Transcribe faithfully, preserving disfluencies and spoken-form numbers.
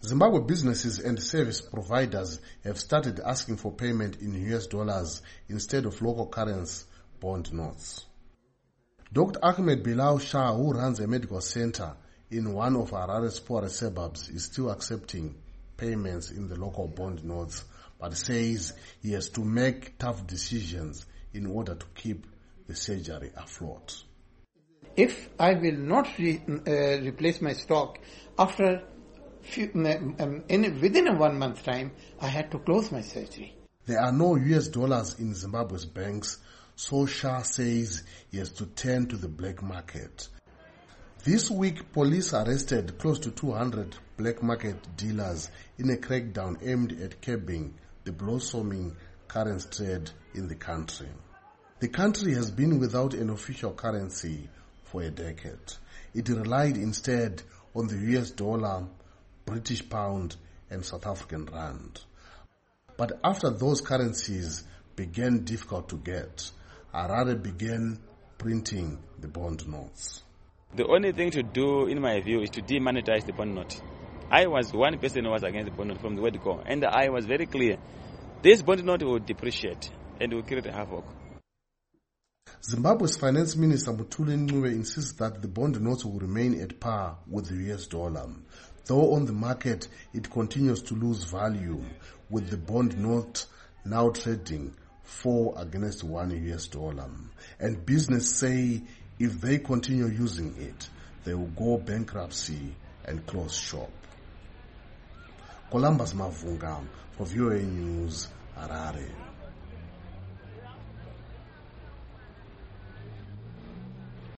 Zimbabwe businesses and service providers have started asking for payment in U S dollars instead of local currency bond notes. Doctor Ahmed Bilal Shah, who runs a medical center in one of Harare's poorest suburbs, is still accepting payments in the local bond notes, but says he has to make tough decisions in order to keep the surgery afloat. If I will not re, uh, replace my stock after few, um, in, within a one month time, I had to close my surgery. There are no U S dollars in Zimbabwe's banks, so Shah says he has to turn to the black market. This week, police arrested close to two hundred black market dealers in a crackdown aimed at curbing the blossoming currency trade in the country. The country has been without an official currency for a decade. It relied instead on the U S dollar, British pound, and South African rand. But after those currencies began difficult to get, Harare began printing the bond notes. The only thing to do, in my view, is to demonetize the bond note. I was one person who was against the bond note from the word go, and I was very clear. This bond note will depreciate and will create havoc. Zimbabwe's finance minister Mutule Ncube insists that the bond notes will remain at par with the U S dollar. Though on the market it continues to lose value, with the bond note now trading four against one U S dollar. And business say if they continue using it, they will go bankruptcy and close shop. Columbus Mavunga for V O A News, Harare.